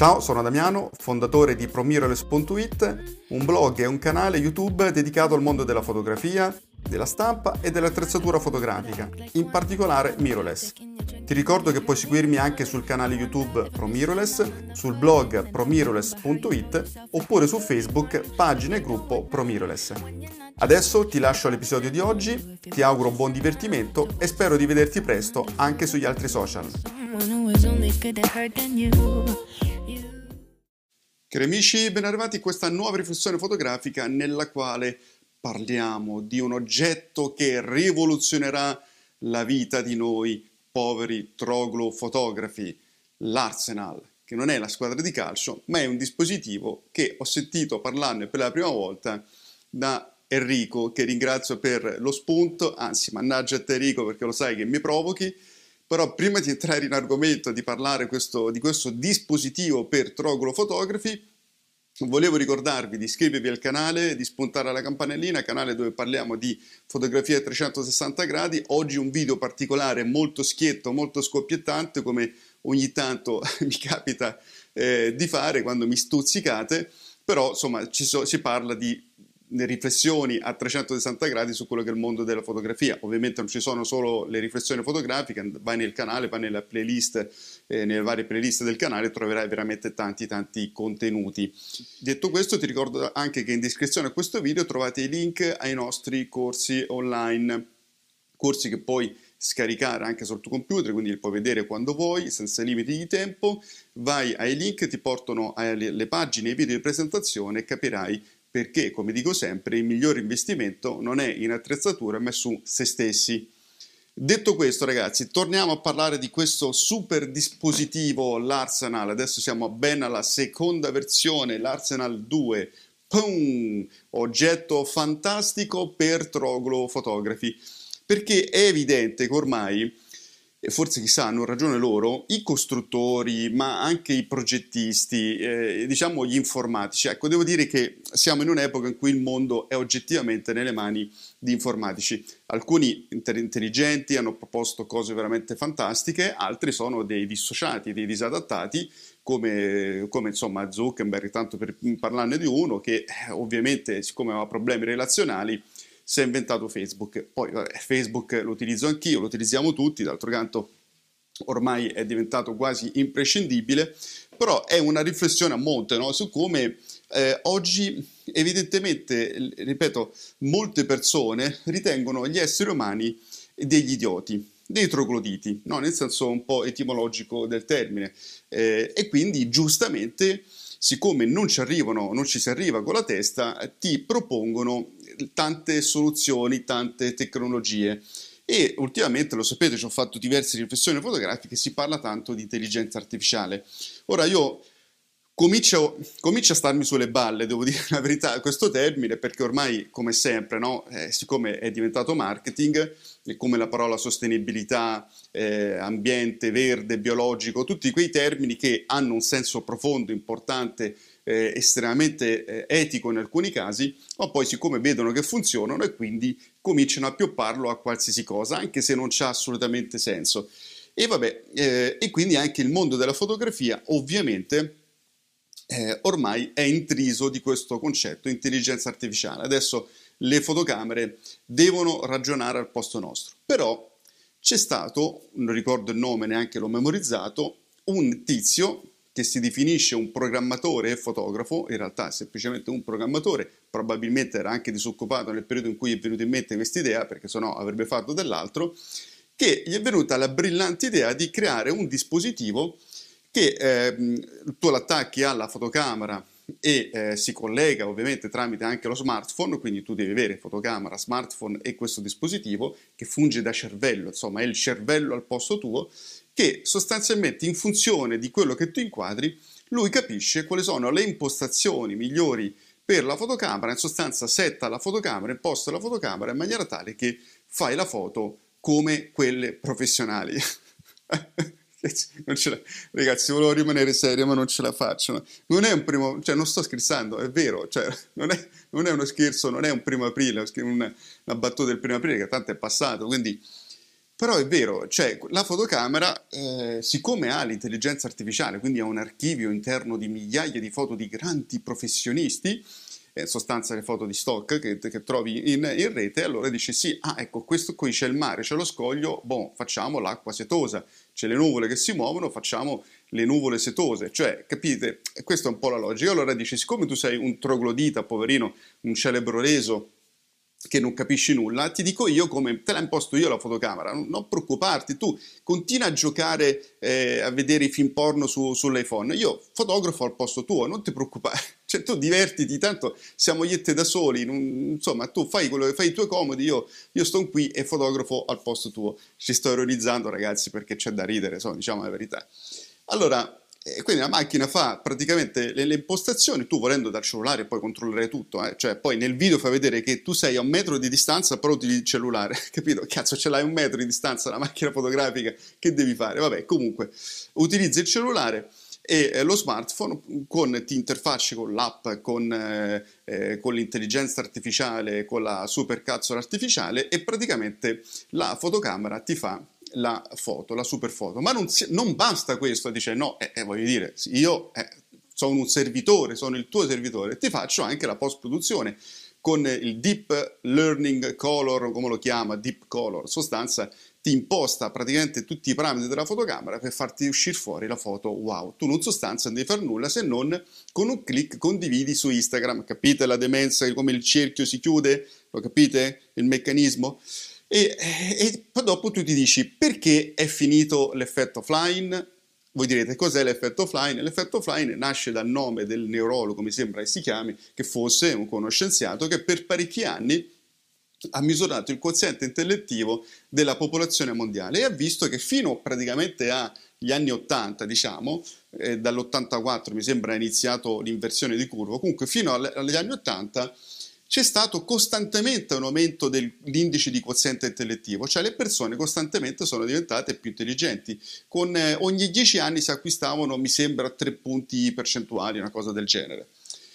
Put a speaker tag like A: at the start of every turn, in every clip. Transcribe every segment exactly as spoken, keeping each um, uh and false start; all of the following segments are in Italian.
A: Ciao, sono Damiano, fondatore di promirrorless punto it, un blog e un canale YouTube dedicato al mondo della fotografia, della stampa e dell'attrezzatura fotografica, in particolare mirrorless. Ti ricordo che puoi seguirmi anche sul canale YouTube promirrorless, sul blog promirrorless punto it oppure su Facebook, pagina e gruppo promirrorless. Adesso ti lascio all'episodio di oggi, ti auguro buon divertimento e spero di vederti presto anche sugli altri social. Cari amici, ben arrivati in questa nuova riflessione fotografica nella quale parliamo di un oggetto che rivoluzionerà la vita di noi poveri troglofotografi, l'Arsenal, che non è la squadra di calcio, ma è un dispositivo che ho sentito parlarne per la prima volta da Enrico, che ringrazio per lo spunto, anzi mannaggia a te Enrico perché lo sai che mi provochi. Però prima di entrare in argomento, di parlare questo, di questo dispositivo per troglofotografi, volevo ricordarvi di iscrivervi al canale, di spuntare alla campanellina, canale dove parliamo di fotografia a trecentosessanta gradi. Oggi un video particolare, molto schietto, molto scoppiettante, come ogni tanto mi capita eh, di fare quando mi stuzzicate, però insomma ci so, si parla di riflessioni a trecentosessanta gradi su quello che è il mondo della fotografia. Ovviamente non ci sono solo le riflessioni fotografiche, vai nel canale, vai nella playlist, eh, nelle varie playlist del canale, troverai veramente tanti tanti contenuti. Detto questo, ti ricordo anche che in descrizione a questo video trovate i link ai nostri corsi online, corsi che puoi scaricare anche sul tuo computer, quindi li puoi vedere quando vuoi, senza limiti di tempo. Vai ai link, ti portano alle pagine e ai video di presentazione e capirai perché, come dico sempre, il migliore investimento non è in attrezzatura ma su se stessi. Detto questo, ragazzi, torniamo a parlare di questo super dispositivo, l'Arsenal. Adesso siamo ben alla seconda versione, l'Arsenal due. Pum! Oggetto fantastico per troglofotografi. Perché è evidente che ormai, e forse chissà hanno ragione loro, i costruttori, ma anche i progettisti, eh, diciamo gli informatici. Ecco, devo dire che siamo in un'epoca in cui il mondo è oggettivamente nelle mani di informatici. Alcuni intelligenti hanno proposto cose veramente fantastiche, altri sono dei dissociati, dei disadattati, come, come insomma Zuckerberg, tanto per parlarne di uno, che eh, ovviamente, siccome aveva problemi relazionali, si è inventato Facebook. Poi vabbè, Facebook lo utilizzo anch'io, lo utilizziamo tutti, d'altro canto ormai è diventato quasi imprescindibile, però è una riflessione a monte, no? Su come eh, oggi evidentemente, ripeto, molte persone ritengono gli esseri umani degli idioti, dei trogloditi, no? Nel senso un po' etimologico del termine, eh, e quindi giustamente, siccome non ci arrivano, non ci si arriva con la testa, ti propongono tante soluzioni, tante tecnologie. E ultimamente, lo sapete, ci ho fatto diverse riflessioni fotografiche, si parla tanto di intelligenza artificiale. Ora io comincio, comincio a starmi sulle balle, devo dire la verità, questo termine, perché ormai, come sempre, no? eh, siccome è diventato marketing, e come la parola sostenibilità, eh, ambiente, verde, biologico, tutti quei termini che hanno un senso profondo, importante, eh, estremamente eh, etico in alcuni casi, ma poi siccome vedono che funzionano e quindi cominciano a piopparlo a qualsiasi cosa, anche se non c'ha assolutamente senso. E vabbè, eh, e quindi anche il mondo della fotografia ovviamente eh, ormai è intriso di questo concetto, intelligenza artificiale. Adesso le fotocamere devono ragionare al posto nostro. Però c'è stato, non ricordo il nome, neanche l'ho memorizzato, un tizio che si definisce un programmatore e fotografo, in realtà è semplicemente un programmatore, probabilmente era anche disoccupato nel periodo in cui è venuto in mente questa idea, perché sennò avrebbe fatto dell'altro, che gli è venuta la brillante idea di creare un dispositivo che eh, tu l'attacchi alla fotocamera e eh, si collega ovviamente tramite anche lo smartphone, quindi tu devi avere fotocamera, smartphone e questo dispositivo che funge da cervello, insomma è il cervello al posto tuo, che sostanzialmente in funzione di quello che tu inquadri lui capisce quali sono le impostazioni migliori per la fotocamera, in sostanza setta la fotocamera, imposta la fotocamera in maniera tale che fai la foto come quelle professionali. Non ce la... Ragazzi, volevo rimanere serio ma non ce la faccio. Non è un primo, cioè non sto scherzando, è vero, cioè, non, è, non è uno scherzo, non è un primo aprile, una, una battuta del primo aprile che tanto è passato, quindi Però è vero, cioè la fotocamera, eh, siccome ha l'intelligenza artificiale, quindi ha un archivio interno di migliaia di foto di grandi professionisti, in sostanza le foto di stock che, che trovi in, in rete, allora dici sì, ah ecco, questo qui c'è il mare, c'è lo scoglio, boh, facciamo l'acqua setosa, c'è le nuvole che si muovono, facciamo le nuvole setose, cioè, capite? Questa è un po' la logica. Allora dici, siccome tu sei un troglodita, poverino, un celebroreso, che non capisci nulla, ti dico io come te la imposto io la fotocamera, non, non preoccuparti, tu continua a giocare, eh, a vedere i film porno su, sull'iPhone, io fotografo al posto tuo, non ti preoccupare, cioè tu divertiti, tanto siamo io e te da soli, non, insomma tu fai quello che fai i tuoi comodi, io, io sto qui e fotografo al posto tuo. Ci sto ironizzando ragazzi perché c'è da ridere, insomma, diciamo la verità. Allora, e quindi la macchina fa praticamente le, le impostazioni, tu volendo dal cellulare puoi controllare tutto, eh? Cioè poi nel video fa vedere che tu sei a un metro di distanza però utilizzi il cellulare, capito? Cazzo, ce l'hai a un metro di distanza la macchina fotografica, che devi fare? Vabbè, comunque, utilizzi il cellulare e eh, lo smartphone, con, ti interfacci con l'app, con, eh, eh, con l'intelligenza artificiale, con la supercazzola artificiale e praticamente la fotocamera ti fa la foto, la super foto, ma non, si, non basta questo, dice no, eh, eh, voglio dire, io eh, sono un servitore, sono il tuo servitore, ti faccio anche la post-produzione con il Deep Learning Color, come lo chiama, Deep Color, sostanza ti imposta praticamente tutti i parametri della fotocamera per farti uscire fuori la foto wow. Tu in sostanza non devi fare nulla se non con un clic condividi su Instagram, capite la demenza, come il cerchio si chiude, lo capite il meccanismo? E, e poi dopo tu ti dici perché è finito l'effetto offline? Voi direte cos'è l'effetto offline? L'effetto offline nasce dal nome del neurologo, mi sembra che si chiami, che fosse uno scienziato che per parecchi anni ha misurato il quoziente intellettivo della popolazione mondiale e ha visto che fino praticamente agli anni ottanta, diciamo, eh, dall'ottantaquattro mi sembra è iniziato l'inversione di curva, comunque fino agli anni ottanta c'è stato costantemente un aumento dell'indice di quoziente intellettivo, cioè le persone costantemente sono diventate più intelligenti. Con eh, ogni dieci anni si acquistavano, mi sembra, tre punti percentuali, una cosa del genere.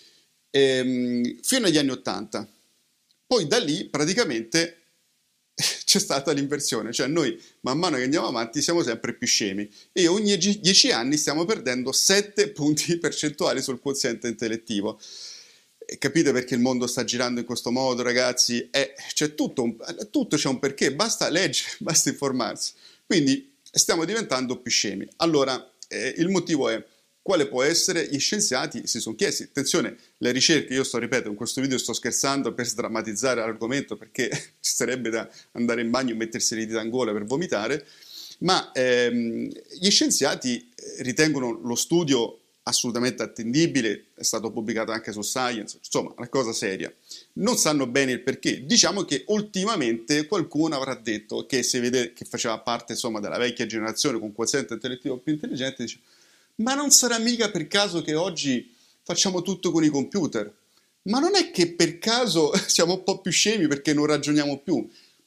A: Ehm, fino agli anni ottanta. Poi da lì praticamente c'è stata l'inversione, cioè noi man mano che andiamo avanti siamo sempre più scemi e ogni dieci anni stiamo perdendo sette punti percentuali sul quoziente intellettivo. Capite perché il mondo sta girando in questo modo, ragazzi? Eh, c'è tutto, un, tutto c'è un perché, basta leggere, basta informarsi. Quindi stiamo diventando più scemi. Allora, eh, il motivo è, quale può essere? Gli scienziati si sono chiesti, attenzione, le ricerche, io sto ripeto, in questo video sto scherzando per sdrammatizzare l'argomento, perché ci sarebbe da andare in bagno e mettersi le dita in gola per vomitare, ma ehm, gli scienziati ritengono lo studio assolutamente attendibile, è stato pubblicato anche su Science, insomma, una cosa seria. Non sanno bene il perché. Diciamo che ultimamente qualcuno avrà detto che si vede che faceva parte, insomma, della vecchia generazione con quoziente intellettivo più intelligente, dice, ma non sarà mica per caso che oggi facciamo tutto con i computer? Ma non è che per caso siamo un po' più scemi perché non ragioniamo più?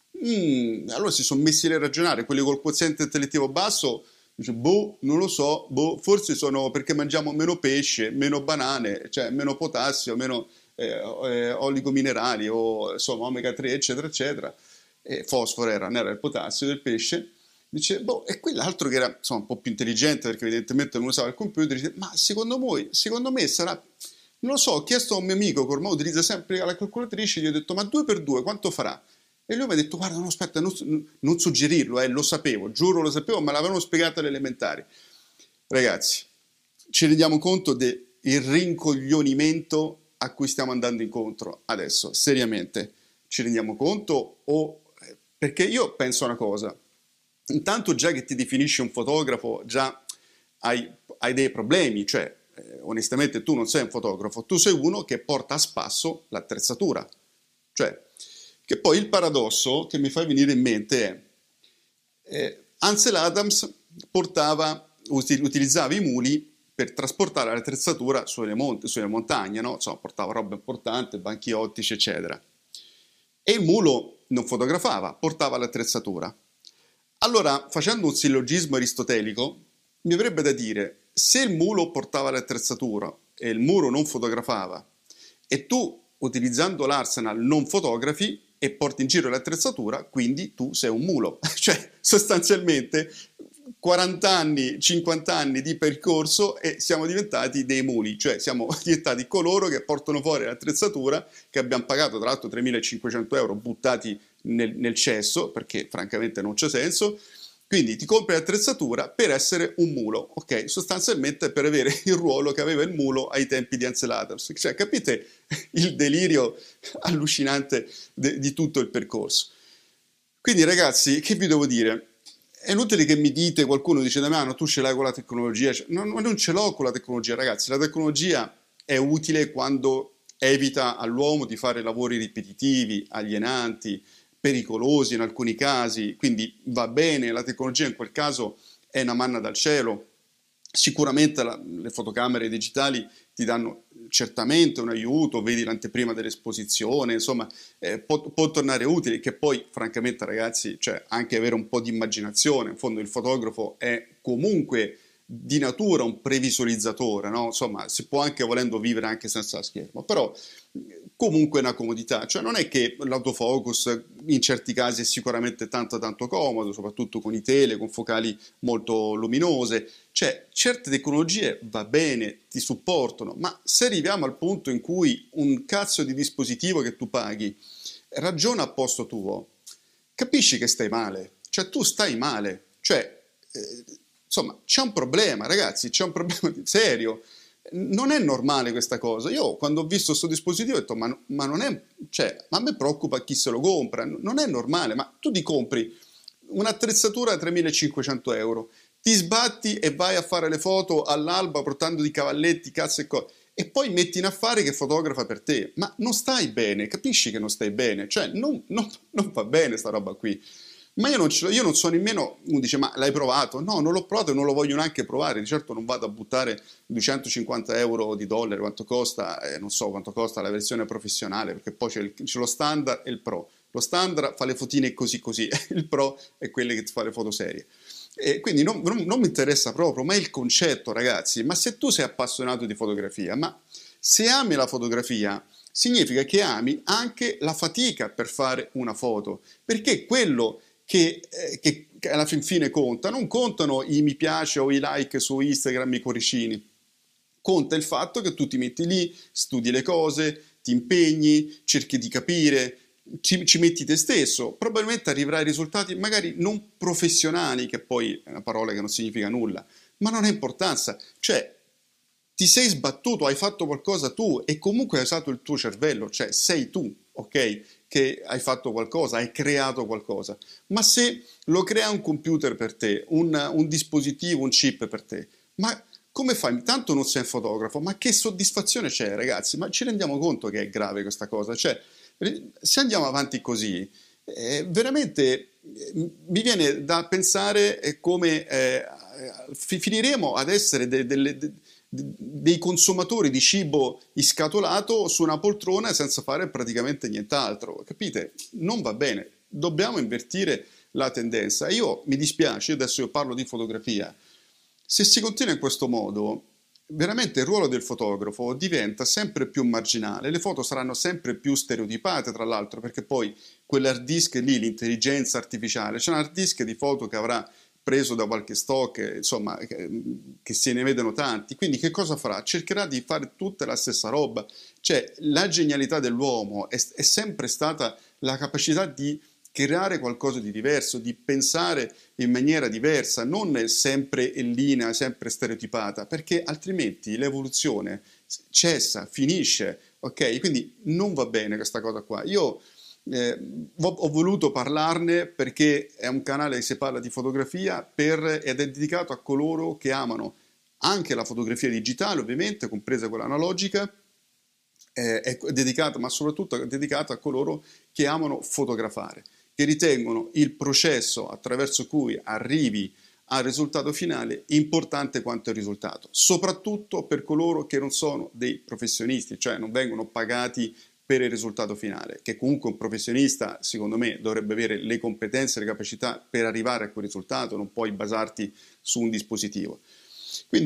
A: Mm, allora si sono messi a ragionare, quelli col quoziente intellettivo basso. Dice, boh, non lo so, boh, forse sono perché mangiamo meno pesce, meno banane, cioè meno potassio, meno eh, eh, oligominerali o insomma omega tre, eccetera, eccetera. E fosforo era, non era il potassio del pesce. Dice, boh, e quell'altro che era insomma un po' più intelligente perché evidentemente non usava il computer, dice, ma secondo voi, secondo me sarà, non lo so, ho chiesto a un mio amico che ormai utilizza sempre la calcolatrice, gli ho detto, ma due per due quanto farà? E lui mi ha detto, guarda, no, aspetta, non, non suggerirlo, eh, lo sapevo, giuro lo sapevo, ma l'avevano spiegato alle elementari. Ragazzi, ci rendiamo conto del rincoglionimento a cui stiamo andando incontro adesso, seriamente. Ci rendiamo conto? O... Perché io penso una cosa, intanto già che ti definisci un fotografo, già hai, hai dei problemi, cioè, eh, onestamente tu non sei un fotografo, tu sei uno che porta a spasso l'attrezzatura, cioè... Che poi il paradosso che mi fa venire in mente è eh, Ansel Adams portava, utilizzava i muli per trasportare l'attrezzatura sulle, monte, sulle montagne, no? Insomma, portava roba importante, banchi ottici, eccetera. E il mulo non fotografava, portava l'attrezzatura. Allora, facendo un sillogismo aristotelico, mi avrebbe da dire, se il mulo portava l'attrezzatura e il muro non fotografava, e tu, utilizzando l'Arsenal, non fotografi, e porti in giro l'attrezzatura, quindi tu sei un mulo. Cioè, sostanzialmente quaranta anni, cinquanta anni di percorso e siamo diventati dei muli, cioè siamo diventati coloro che portano fuori l'attrezzatura che abbiamo pagato tra l'altro tremilacinquecento euro buttati nel, nel cesso, perché francamente non c'è senso. Quindi ti compri l'attrezzatura per essere un mulo, ok? Sostanzialmente per avere il ruolo che aveva il mulo ai tempi di Enceladus. Cioè, capite il delirio allucinante de- di tutto il percorso. Quindi ragazzi, che vi devo dire? È inutile che mi dite, qualcuno dice da me, ah, no, tu ce l'hai con la tecnologia. No, no, non ce l'ho con la tecnologia, ragazzi. La tecnologia è utile quando evita all'uomo di fare lavori ripetitivi, alienanti, pericolosi in alcuni casi, quindi va bene, la tecnologia in quel caso è una manna dal cielo. Sicuramente la, le fotocamere digitali ti danno certamente un aiuto, vedi l'anteprima dell'esposizione, insomma, eh, può, può tornare utile, che poi francamente ragazzi, cioè anche avere un po' di immaginazione, in fondo il fotografo è comunque di natura un previsualizzatore, no? Insomma, si può anche volendo vivere anche senza schermo, però comunque è una comodità, cioè non è che l'autofocus in certi casi è sicuramente tanto tanto comodo, soprattutto con i tele, con focali molto luminose, cioè certe tecnologie va bene, ti supportano, ma se arriviamo al punto in cui un cazzo di dispositivo che tu paghi ragiona a posto tuo, capisci che stai male, cioè tu stai male, cioè eh, insomma c'è un problema ragazzi, c'è un problema serio. Non è normale questa cosa. Io quando ho visto questo dispositivo ho detto ma, ma non è, cioè, ma a me preoccupa chi se lo compra, non è normale, ma tu ti compri un'attrezzatura a tremilacinquecento euro, ti sbatti e vai a fare le foto all'alba portando di cavalletti, cazzo e cose, e poi metti in affare che fotografa per te, ma non stai bene, capisci che non stai bene, cioè non, non, non va bene sta roba qui. Ma io non, ce l'ho, io non so nemmeno, uno dice ma l'hai provato? No, non l'ho provato e non lo voglio neanche provare, di certo non vado a buttare duecentocinquanta euro di dollari, quanto costa, eh, non so quanto costa la versione professionale, perché poi c'è, il, c'è lo standard e il pro. Lo standard fa le fotine così così, il pro è quello che fa le foto serie. E quindi non, non, non mi interessa proprio, ma è il concetto ragazzi, ma se tu sei appassionato di fotografia, ma se ami la fotografia, significa che ami anche la fatica per fare una foto, perché quello Che, eh, che alla fin fine conta, non contano i mi piace o i like su Instagram, i cuoricini, conta il fatto che tu ti metti lì, studi le cose, ti impegni, cerchi di capire, ci, ci metti te stesso, probabilmente arriverai a risultati magari non professionali, che poi è una parola che non significa nulla, ma non ha importanza, cioè ti sei sbattuto, hai fatto qualcosa tu e comunque hai usato il tuo cervello, cioè sei tu, ok? Che hai fatto qualcosa, hai creato qualcosa. Ma se lo crea un computer per te, un, un dispositivo, un chip per te, ma come fai? Tanto non sei un fotografo, ma che soddisfazione c'è, ragazzi? Ma ci rendiamo conto che è grave questa cosa? Cioè, se andiamo avanti così, eh, veramente eh, mi viene da pensare come eh, finiremo ad essere de, delle... De, dei consumatori di cibo iscatolato su una poltrona senza fare praticamente nient'altro, capite? Non va bene, dobbiamo invertire la tendenza. Io mi dispiace, adesso io parlo di fotografia, se si continua in questo modo veramente il ruolo del fotografo diventa sempre più marginale, le foto saranno sempre più stereotipate tra l'altro, perché poi quell'hard disk lì, l'intelligenza artificiale, c'è un hard disk di foto che avrà preso da qualche stock, insomma, che, che se ne vedono tanti. Quindi che cosa farà? Cercherà di fare tutta la stessa roba. Cioè, la genialità dell'uomo è, è sempre stata la capacità di creare qualcosa di diverso, di pensare in maniera diversa, non sempre in linea, sempre stereotipata, perché altrimenti l'evoluzione cessa, finisce, ok? Quindi non va bene questa cosa qua. Io Eh, ho voluto parlarne perché è un canale che si parla di fotografia per, ed è dedicato a coloro che amano anche la fotografia digitale, ovviamente, compresa quella analogica, eh, è dedicata, ma soprattutto è dedicata a coloro che amano fotografare, che ritengono il processo attraverso cui arrivi al risultato finale importante quanto il risultato, soprattutto per coloro che non sono dei professionisti, cioè non vengono pagati per il risultato finale, che comunque un professionista, secondo me, dovrebbe avere le competenze e le capacità per arrivare a quel risultato, non puoi basarti su un dispositivo. Quindi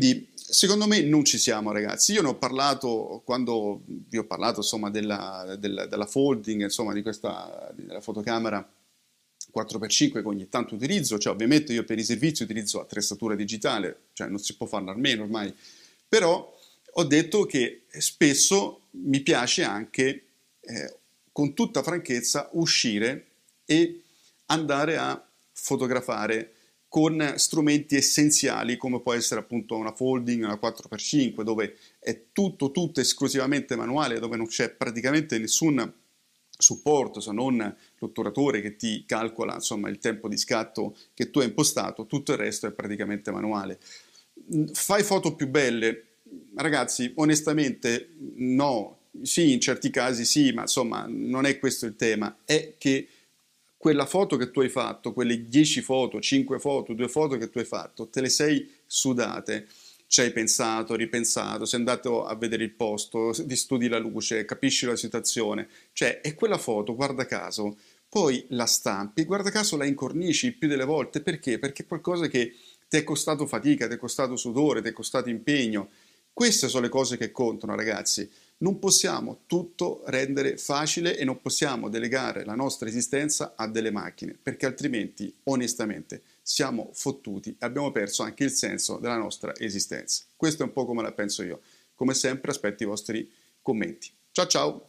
A: secondo me non ci siamo, ragazzi. Io ne ho parlato quando vi ho parlato, insomma, della, della, della folding, insomma, di questa della fotocamera quattro per cinque che ogni tanto utilizzo, cioè ovviamente io per i servizi utilizzo attrezzatura digitale, cioè non si può farne a meno ormai, però ho detto che spesso mi piace anche, eh, con tutta franchezza, uscire e andare a fotografare con strumenti essenziali come può essere appunto una folding, una quattro per cinque, dove è tutto, tutto esclusivamente manuale, dove non c'è praticamente nessun supporto se non l'otturatore che ti calcola insomma il tempo di scatto che tu hai impostato, tutto il resto è praticamente manuale. Fai foto più belle? Ragazzi, onestamente no, sì, in certi casi sì, ma insomma non è questo il tema, è che quella foto che tu hai fatto, quelle dieci foto, cinque foto, due foto che tu hai fatto, te le sei sudate, ci hai pensato, ripensato, sei andato a vedere il posto, ti studi la luce, capisci la situazione, cioè è quella foto, guarda caso, poi la stampi, guarda caso la incornici più delle volte, perché? Perché è qualcosa che ti è costato fatica, ti è costato sudore, ti è costato impegno. Queste sono le cose che contano, ragazzi. Non possiamo tutto rendere facile e non possiamo delegare la nostra esistenza a delle macchine, perché altrimenti, onestamente, siamo fottuti e abbiamo perso anche il senso della nostra esistenza. Questo è un po' come la penso io. Come sempre, aspetto i vostri commenti. Ciao ciao!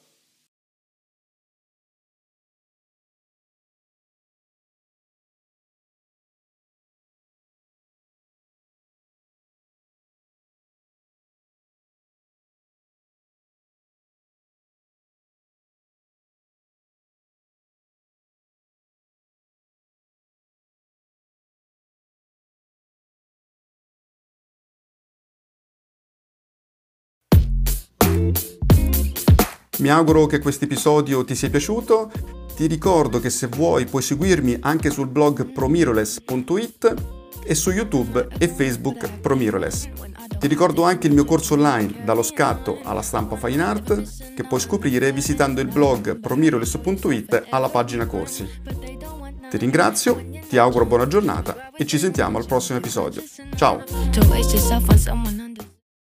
A: Mi auguro che questo episodio ti sia piaciuto. Ti ricordo che se vuoi puoi seguirmi anche sul blog promirrorless punto it e su YouTube e Facebook Promirrorless. Ti ricordo anche il mio corso online dallo scatto alla stampa fine art che puoi scoprire visitando il blog promirrorless punto it alla pagina corsi. Ti ringrazio, ti auguro buona giornata e ci sentiamo al prossimo episodio. Ciao!